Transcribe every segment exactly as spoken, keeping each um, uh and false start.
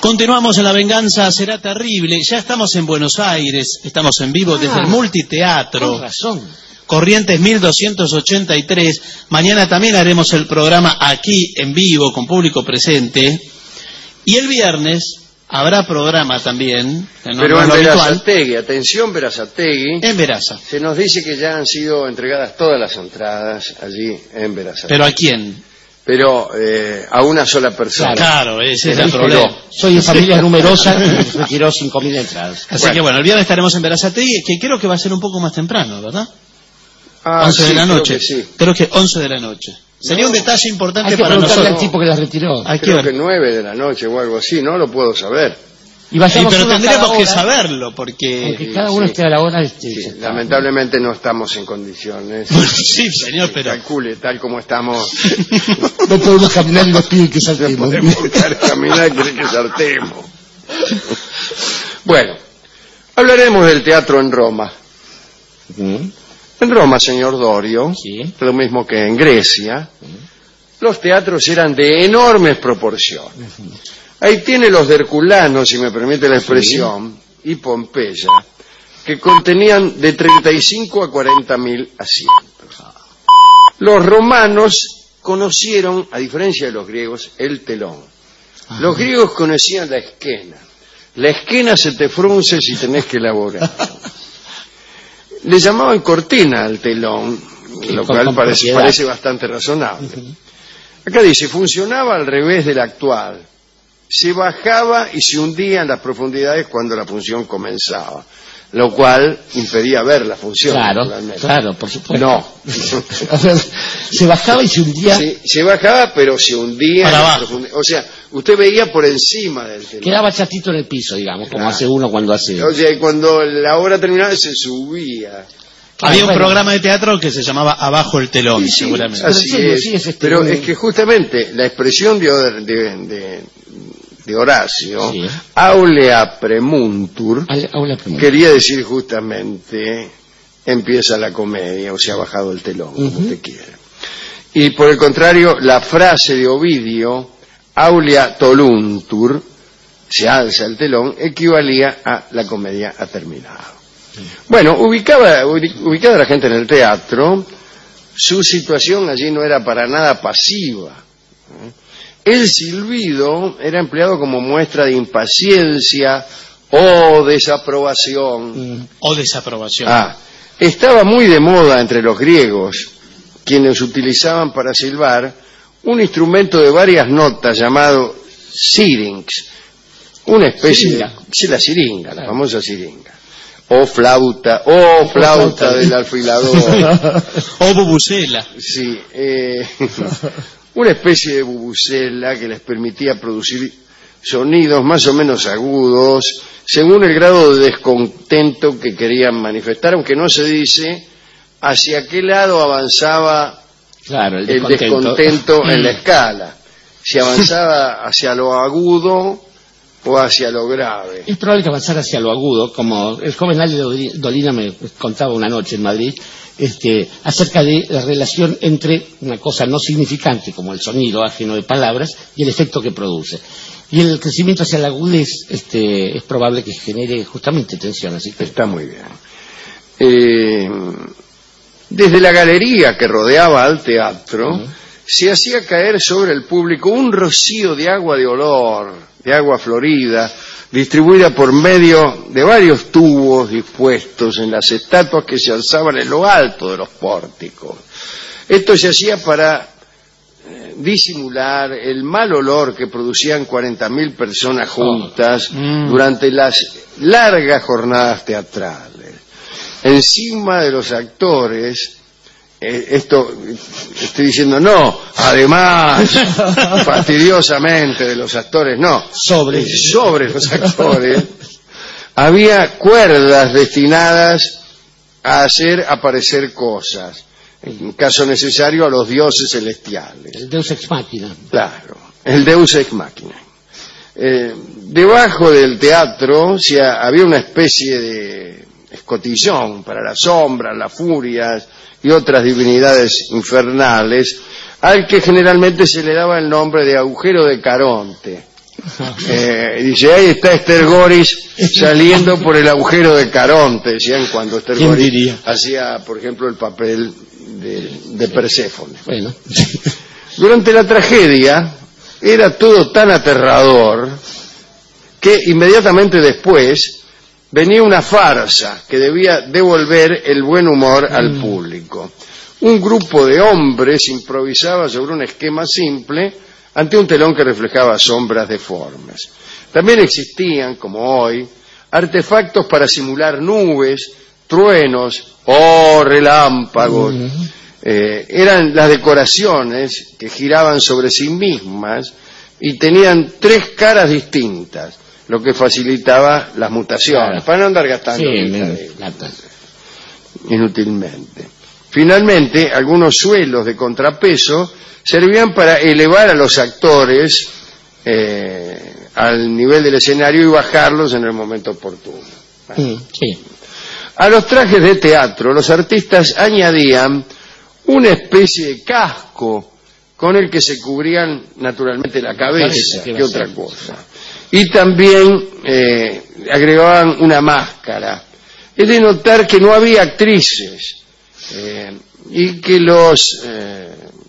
Continuamos en La Venganza Será Terrible. Ya estamos en Buenos Aires, estamos en vivo desde Ah, el Multiteatro. Con razón. Corrientes mil doscientos ochenta y tres. Mañana también haremos el programa aquí en vivo con público presente. Y el viernes habrá programa también. No, Pero no en es lo habitual. Berazategui, atención Berazategui, En Veraza. se nos dice que ya han sido entregadas todas las entradas allí en Berazategui. ¿Pero a quién? Pero eh, a una sola persona. Claro, ese es Se el retiró. problema. Soy de familia numerosa y retiró cinco mil entradas. Así Bueno. que bueno, el viernes estaremos en Verazategui, que creo que va a ser un poco más temprano, ¿verdad? Ah, once sí, de la creo noche. que sí. Creo que once de la noche. Sería No. un detalle importante Hay que para preguntarle nosotros. al tipo que la retiró. Hay que Creo ver. que nueve de la noche o algo así, no lo puedo saber. Y Sí, vayamos pero uno a tendríamos cada que hora, saberlo, porque... Porque cada uno sí. esté a la hora. Este, Sí, ya está. lamentablemente no estamos en condiciones. Bueno, sí, señor, pero... Calcule, tal como estamos, No podemos caminar y nos piden que no saltemos. podemos caminar y quiere que saltemos. Bueno, hablaremos del teatro en Roma. Ujú. En Roma, señor Dorio, Sí. lo mismo que en Grecia, los teatros eran de enormes proporciones. Ahí tiene los de Herculano, si me permite la expresión, y Pompeya, que contenían de treinta y cinco a cuarenta mil asientos. Los romanos conocieron, a diferencia de los griegos, el telón. Los griegos conocían la esquena. La esquena se te frunce si tenés que elaborar. Le llamaban cortina al telón, lo con- cual con parece, propiedad. parece bastante razonable. Acá dice, funcionaba al revés del actual. Se bajaba y se hundía en las profundidades cuando la función comenzaba, lo cual impedía ver la función. Claro, naturalmente. claro, por supuesto. No. A ver, se bajaba y se hundía. Se, se bajaba, pero se hundía Para en las abajo. profundidades. O sea, usted veía por encima del telón. Quedaba chatito en el piso, digamos, como Claro. hace uno cuando hace... O sea, y cuando la obra terminaba se subía. Había un bueno. programa de teatro que se llamaba Abajo el telón, Sí, sí, seguramente. así Pero sí, es. sí, es este, Pero un- es que justamente la expresión de, de, de, de Horacio, Sí. aulea premuntur, Al- a una pregunta. quería decir justamente empieza la comedia, o sea, ha bajado el telón, como Ujú. usted quiera. Y por el contrario, la frase de Ovidio, aulea toluntur, se alza el telón, equivalía a la comedia ha terminado. Bueno, ubicaba, ubicada la gente en el teatro, su situación allí no era para nada pasiva. El silbido era empleado como muestra de impaciencia o desaprobación. Mm. O desaprobación. Ah, estaba muy de moda entre los griegos, quienes utilizaban para silbar un instrumento de varias notas llamado syrinx, una especie Siringa. de... Sí, la siringa, la Claro. famosa siringa. O flauta, o flauta flauta. del alfilador. O bubucela. Sí, eh, una especie de bubucela que les permitía producir sonidos más o menos agudos, según el grado de descontento que querían manifestar, aunque no se dice hacia qué lado avanzaba Claro, el el descontento. descontento en la escala, si avanzaba hacia lo agudo o hacia lo grave. Es probable que avanzara hacia lo agudo, como el joven Ale Doli- Dolina me contaba una noche en Madrid, este, acerca de la relación entre una cosa no significante, como el sonido ajeno de palabras, y el efecto que produce. Y el crecimiento hacia la agudez este, es probable que genere justamente tensión. Así que Está muy bien. Eh, desde la galería que rodeaba al teatro, Ujú. se hacía caer sobre el público un rocío de agua de olor, de agua florida, distribuida por medio de varios tubos dispuestos en las estatuas que se alzaban en lo alto de los pórticos. Esto se hacía para eh, disimular el mal olor que producían cuarenta mil personas juntas Mm. durante las largas jornadas teatrales. Encima de los actores, eh, esto estoy diciendo no, además, fastidiosamente de los actores, no, sobre eh, sobre los actores, había cuerdas destinadas a hacer aparecer cosas, en caso necesario a los dioses celestiales. el Deus ex machina. Claro, el Deus ex machina. Eh, debajo del teatro si ha- había una especie de escotillón para las sombras, las furias y otras divinidades infernales, al que generalmente se le daba el nombre de agujero de Caronte. Eh, dice, ahí está Esther Goris saliendo por el agujero de Caronte, decían cuando Esther ¿Quién Goris diría? hacía, por ejemplo, el papel de, de Perséfone. Bueno. Durante la tragedia era todo tan aterrador que inmediatamente después venía una farsa que debía devolver el buen humor al público. Un grupo de hombres improvisaba sobre un esquema simple ante un telón que reflejaba sombras deformes. También existían, como hoy, artefactos para simular nubes, truenos o relámpagos. Uh-huh. Eh, eran las decoraciones que giraban sobre sí mismas y tenían tres caras distintas, lo que facilitaba las mutaciones, claro, para no andar gastando sí, de, inútilmente. Finalmente, algunos suelos de contrapeso servían para elevar a los actores eh, al nivel del escenario y bajarlos en el momento oportuno. Bueno. Sí. A los trajes de teatro, los artistas añadían una especie de casco con el que se cubrían naturalmente la cabeza, que otra cosa. Y también eh, agregaban una máscara. Es de notar que no había actrices eh, y que los eh,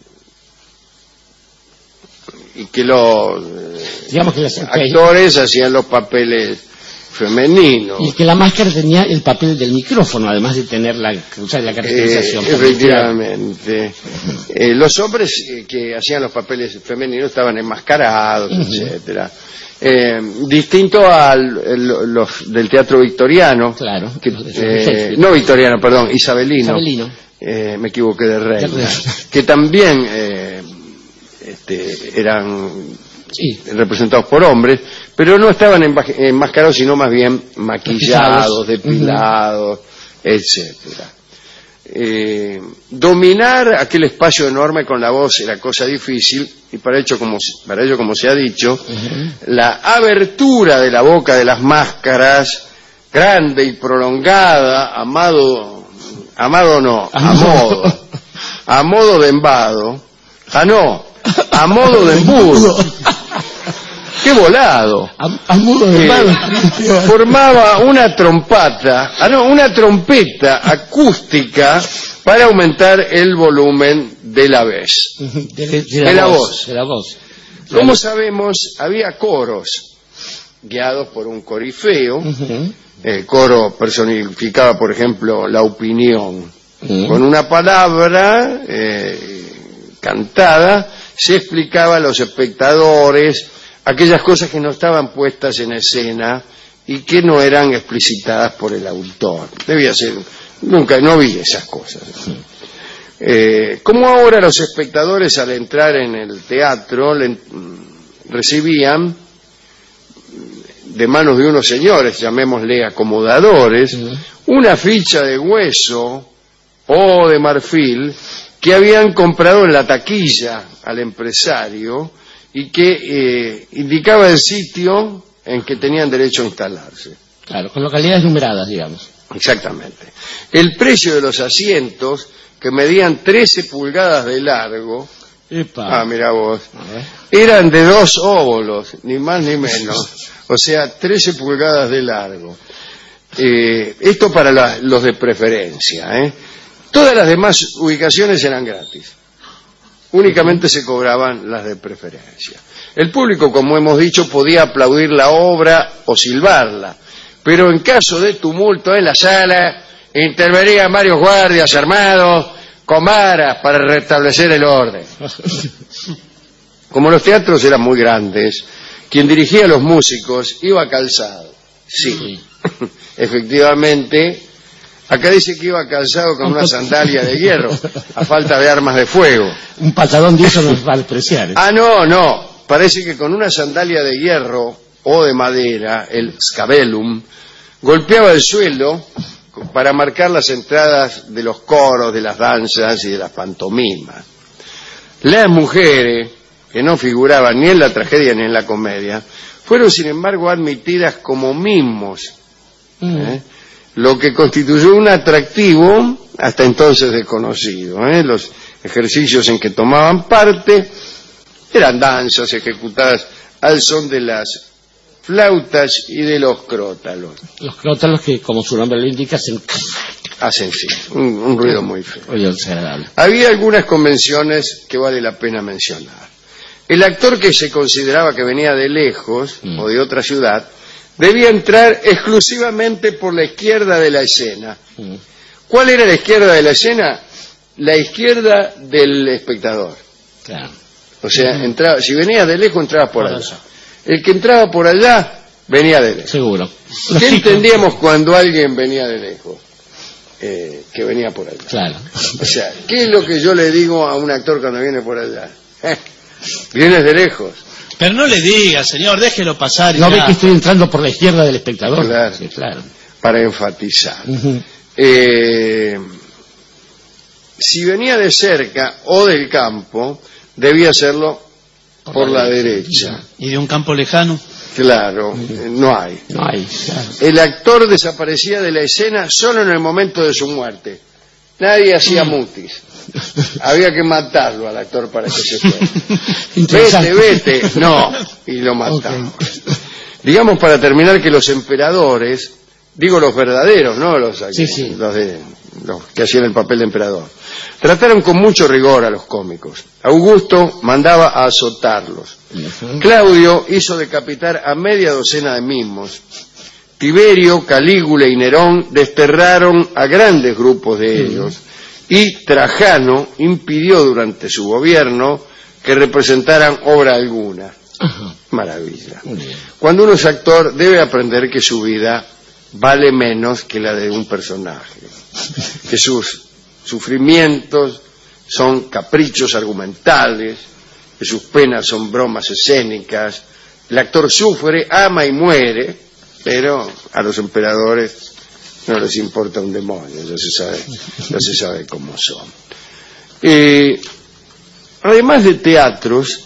y que los eh, Digamos que los actores okay. hacían los papeles femeninos. Y que la máscara tenía el papel del micrófono, además de tener la, o sea, la caracterización. Eh, efectivamente. Eh, los hombres eh, que hacían los papeles femeninos estaban enmascarados, uh-huh. etcétera. Eh, distinto al el, los del teatro victoriano, claro, que, eh, no victoriano, perdón, isabelino, isabelino. Eh, me equivoqué de reina, que también eh, este, eran sí. representados por hombres, pero no estaban enmascarados, sino más bien maquillados, depilados, uh-huh. etcétera. Eh, dominar aquel espacio enorme con la voz era cosa difícil y para ello, como, para ello, como se ha dicho, uh-huh. la abertura de la boca de las máscaras, grande y prolongada, amado, amado no, a modo, a modo de embado, ah no, a modo de embudo. ¡Qué volado! A, a modo de embudo. Eh, formaba una trompata, ah no, una trompeta acústica para aumentar el volumen de la voz. De, de, de, la, de la voz, voz. De la voz. Como sabemos, había coros guiados por un corifeo. Uh-huh. El coro personificaba, por ejemplo, la opinión. Uh-huh. Con una palabra eh, cantada se explicaba a los espectadores aquellas cosas que no estaban puestas en escena y que no eran explicitadas por el autor. Debía ser, nunca, no vi esas cosas. Eh, como ahora los espectadores al entrar en el teatro le, recibían de manos de unos señores, llamémosle acomodadores, uh-huh. una ficha de hueso o de marfil que habían comprado en la taquilla al empresario y que eh, indicaba el sitio en que tenían derecho a instalarse. Claro, con localidades numeradas, digamos. Exactamente. El precio de los asientos, que medían trece pulgadas de largo, Epa. ah, mira vos, eran de dos óbolos, ni más ni menos, o sea, trece pulgadas de largo. Eh, esto para la, los de preferencia, ¿eh? Todas las demás ubicaciones eran gratis. Únicamente se cobraban las de preferencia. El público, como hemos dicho, podía aplaudir la obra o silbarla, pero en caso de tumulto en la sala, intervenían varios guardias armados con varas para restablecer el orden. Como los teatros eran muy grandes, quien dirigía a los músicos iba calzado. Sí, efectivamente. Acá dice que iba calzado con una sandalia de hierro, a falta de armas de fuego. Un patadón de eso nos va a despreciar. ¿eh? Ah, no, no. Parece que con una sandalia de hierro o de madera, el scabellum, golpeaba el suelo para marcar las entradas de los coros, de las danzas y de las pantomimas. Las mujeres, que no figuraban ni en la tragedia ni en la comedia, fueron sin embargo admitidas como mimos. ¿eh? Mm. Lo que constituyó un atractivo hasta entonces desconocido. ¿eh? Los ejercicios en que tomaban parte eran danzas ejecutadas al son de las flautas y de los crótalos. Los crótalos que, como su nombre lo indica, hacen... Hacen sí, un, un ruido muy feo. Ruido desagradable. Había algunas convenciones que vale la pena mencionar. El actor que se consideraba que venía de lejos mm. o de otra ciudad debía entrar exclusivamente por la izquierda de la escena. Mm. ¿Cuál era la izquierda de la escena? La izquierda del espectador. Claro. O sea, mm. entraba, si venía de lejos, entraba por, por allá. allá. El que entraba por allá, venía de lejos. Seguro. ¿Qué entendíamos cuando alguien venía de lejos? Eh, que venía por allá. Claro. O sea, ¿qué es lo que yo le digo a un actor cuando viene por allá? Eh, vienes de lejos. Pero no le diga, señor, déjelo pasar. Y no ya. ve que estoy entrando por la izquierda del espectador. Claro, sí, claro. Para enfatizar. Uh-huh. eh, si venía de cerca o del campo, debía hacerlo por, por la, la derecha. derecha. ¿Y de un campo lejano? Claro, no hay. No hay, claro. El actor desaparecía de la escena solo en el momento de su muerte. Nadie hacía mutis. Había que matarlo al actor para que se fuera. Vete, vete. No, y lo mataban. Okay. Digamos, para terminar, que los emperadores, digo los verdaderos, no los, sí, sí. los, de, los que hacían el papel de emperador, trataron con mucho rigor a los cómicos. Augusto mandaba a azotarlos. Uh-huh. Claudio hizo decapitar a media docena de mismos. Tiberio, Calígula y Nerón desterraron a grandes grupos de ellos. Uh-huh. Y Trajano impidió durante su gobierno que representaran obra alguna. Uh-huh. Maravilla. Uh-huh. Cuando uno es actor, debe aprender que su vida vale menos que la de un personaje. Que sus sufrimientos son caprichos argumentales, que sus penas son bromas escénicas. El actor sufre, ama y muere, pero a los emperadores no les importa un demonio, ya se sabe, ya se sabe cómo son. Eh, además de teatros,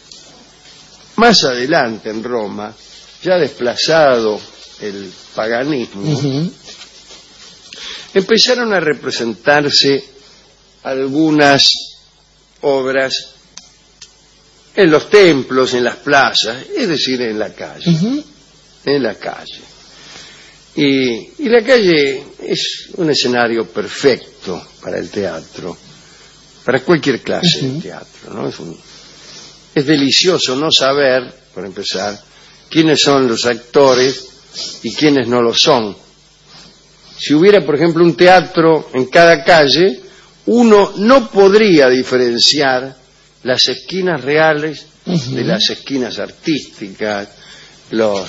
más adelante en Roma, ya desplazado el paganismo, uh-huh. empezaron a representarse algunas obras en los templos, en las plazas, es decir, en la calle. Uh-huh. En la calle. Y, y la calle es un escenario perfecto para el teatro, para cualquier clase uh-huh. de teatro, ¿no? Es, un, es delicioso no saber, por empezar, quiénes son los actores y quiénes no lo son. Si hubiera, por ejemplo, un teatro en cada calle, uno no podría diferenciar las esquinas reales uh-huh. de las esquinas artísticas, los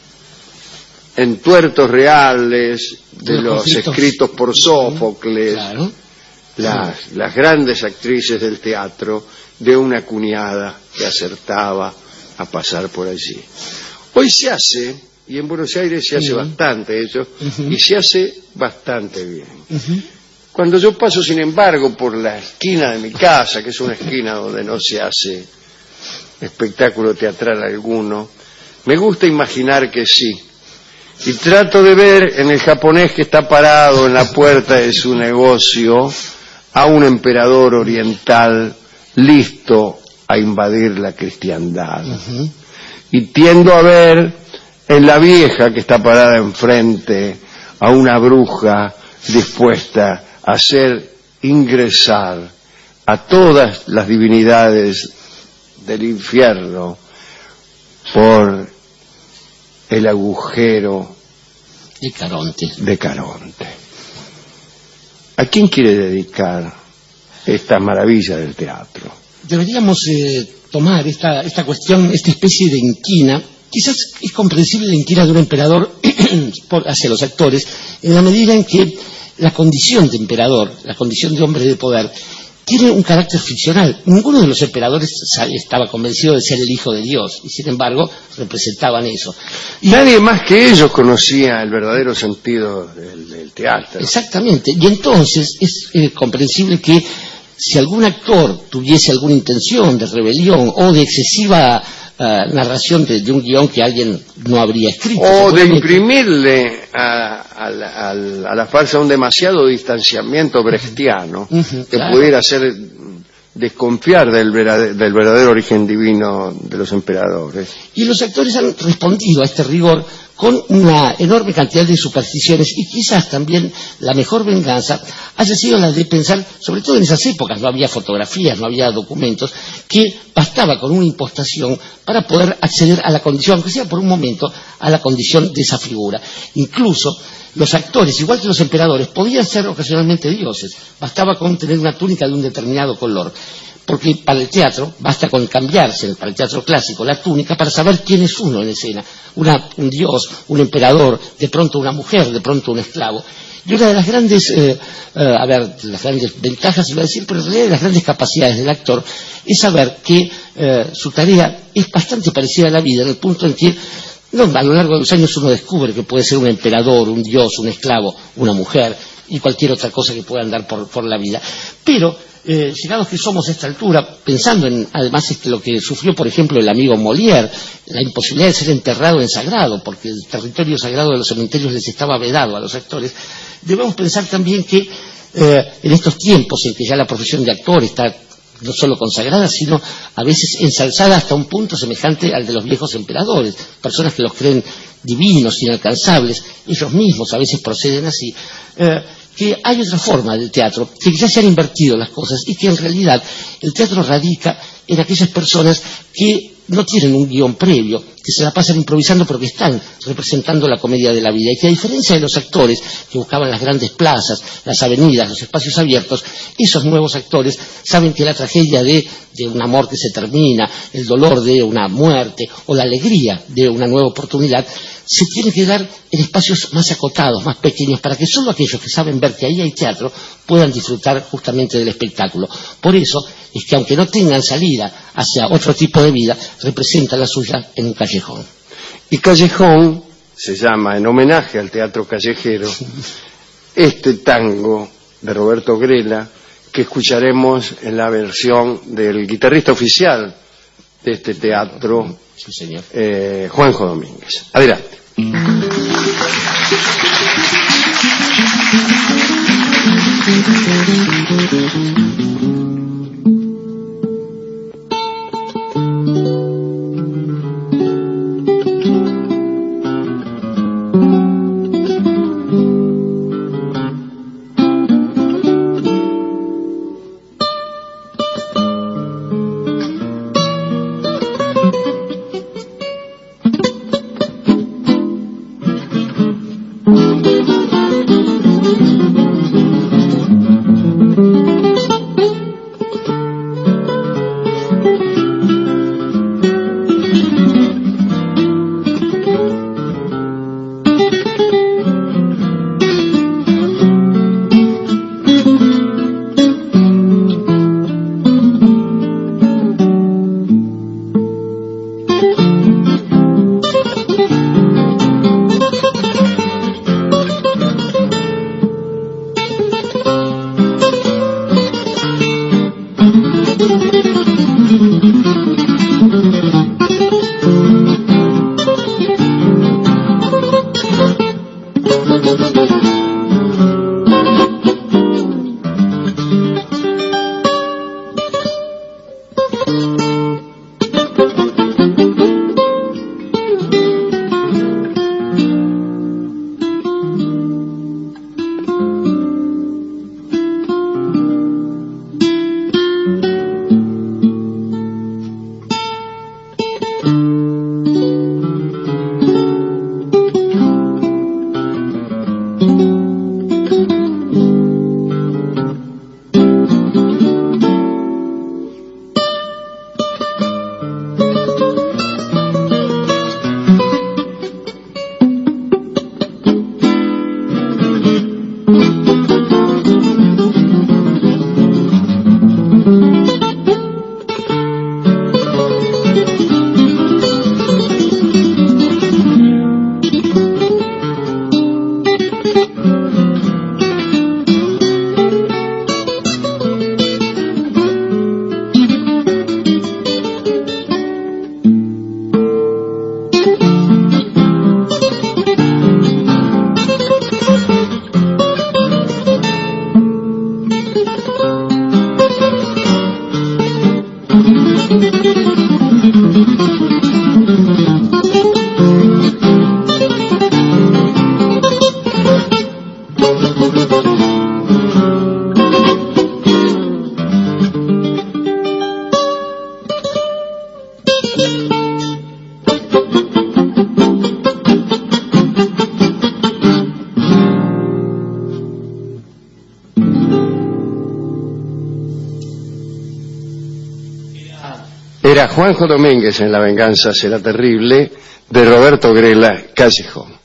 entuertos reales de los, los escritos por Sófocles, claro. las, sí. las grandes actrices del teatro de una cuñada que acertaba a pasar por allí. Hoy se hace, y en Buenos Aires se hace uh-huh. bastante eso, uh-huh. y se hace bastante bien. Uh-huh. Cuando yo paso, sin embargo, por la esquina de mi casa, que es una esquina donde no se hace espectáculo teatral alguno, me gusta imaginar que sí. Y trato de ver en el japonés que está parado en la puerta de su negocio a un emperador oriental listo a invadir la cristiandad. Uh-huh. Y tiendo a ver en la vieja que está parada enfrente a una bruja dispuesta a hacer ingresar a todas las divinidades del infierno por el agujero de Caronte. de Caronte. ¿A quién quiere dedicar esta maravilla del teatro? Deberíamos eh, tomar esta, esta cuestión, esta especie de inquina. Quizás es comprensible la inquina de un emperador por, hacia los actores, en la medida en que la condición de emperador, la condición de hombre de poder, tiene un carácter ficcional. Ninguno de los emperadores estaba convencido de ser el hijo de Dios, y sin embargo representaban eso. Y nadie más que ellos conocía el verdadero sentido del, del teatro. Exactamente, y entonces es eh, comprensible que si algún actor tuviese alguna intención de rebelión o de excesiva uh, narración de, de un guión que alguien no habría escrito, o de imprimirle a, a, la, a, la, a la farsa un demasiado distanciamiento brechtiano, uh-huh, que claro. pudiera ser desconfiar del verdadero, del verdadero origen divino de los emperadores. Y los actores han respondido a este rigor con una enorme cantidad de supersticiones, y quizás también la mejor venganza haya sido la de pensar, sobre todo en esas épocas, no había fotografías, no había documentos, que bastaba con una impostación para poder acceder a la condición, aunque sea por un momento, a la condición de esa figura. Incluso los actores, igual que los emperadores, podían ser ocasionalmente dioses, bastaba con tener una túnica de un determinado color. Porque para el teatro basta con cambiarse, para el teatro clásico, la túnica para saber quién es uno en escena. Una, un dios, un emperador, de pronto una mujer, de pronto un esclavo. Y una de las grandes, eh, eh, a ver, las grandes ventajas, iba a decir, pero en realidad de las grandes capacidades del actor es saber que eh, su tarea es bastante parecida a la vida, en el punto en que no, a lo largo de los años uno descubre que puede ser un emperador, un dios, un esclavo, una mujer y cualquier otra cosa que pueda andar por, por la vida. Pero Eh, llegados que somos a esta altura, pensando en, además, este, lo que sufrió, por ejemplo, el amigo Molière, la imposibilidad de ser enterrado en sagrado, porque el territorio sagrado de los cementerios les estaba vedado a los actores, debemos pensar también que eh, en estos tiempos en que ya la profesión de actor está no solo consagrada, sino a veces ensalzada hasta un punto semejante al de los viejos emperadores, personas que los creen divinos, inalcanzables, ellos mismos a veces proceden así, eh, que hay otra forma del teatro, que ya se han invertido las cosas y que en realidad el teatro radica en aquellas personas que no tienen un guión previo, que se la pasan improvisando pero que están representando la comedia de la vida, y que a diferencia de los actores que buscaban las grandes plazas, las avenidas, los espacios abiertos, esos nuevos actores saben que la tragedia de, de un amor que se termina, el dolor de una muerte o la alegría de una nueva oportunidad se tiene que dar en espacios más acotados, más pequeños, para que solo aquellos que saben ver que ahí hay teatro puedan disfrutar justamente del espectáculo. Por eso es que, aunque no tengan salida hacia otro tipo de vida, representan la suya en un callejón. Y callejón se llama, en homenaje al teatro callejero, este tango de Roberto Grela, que escucharemos en la versión del guitarrista oficial de este teatro, sí, señor. Eh, Juanjo Domínguez. Adelante. Era Juanjo Domínguez en La venganza será terrible, de Roberto Grela Callejón.